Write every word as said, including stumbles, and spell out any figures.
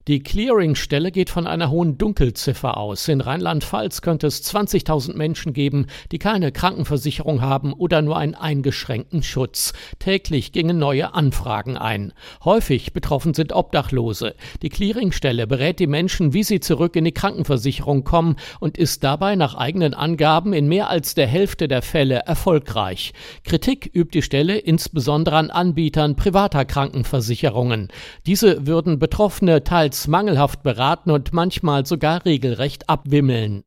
Die Clearingstelle geht von einer hohen Dunkelziffer aus. In Rheinland-Pfalz könnte es zwanzigtausend Menschen geben, die keine Krankenversicherung haben oder nur einen eingeschränkten Schutz. Täglich gingen neue Anfragen ein. Häufig betroffen sind Obdachlose. Die Clearingstelle berät die Menschen, wie sie zurück in die Krankenversicherung kommen und ist dabei nach eigenen Angaben in mehr als der Hälfte der Fälle erfolgreich. Kritik übt die Stelle insbesondere an Anbietern privater Krankenversicherungen. Diese würden Betroffene teils mangelhaft beraten und manchmal sogar regelrecht abwimmeln.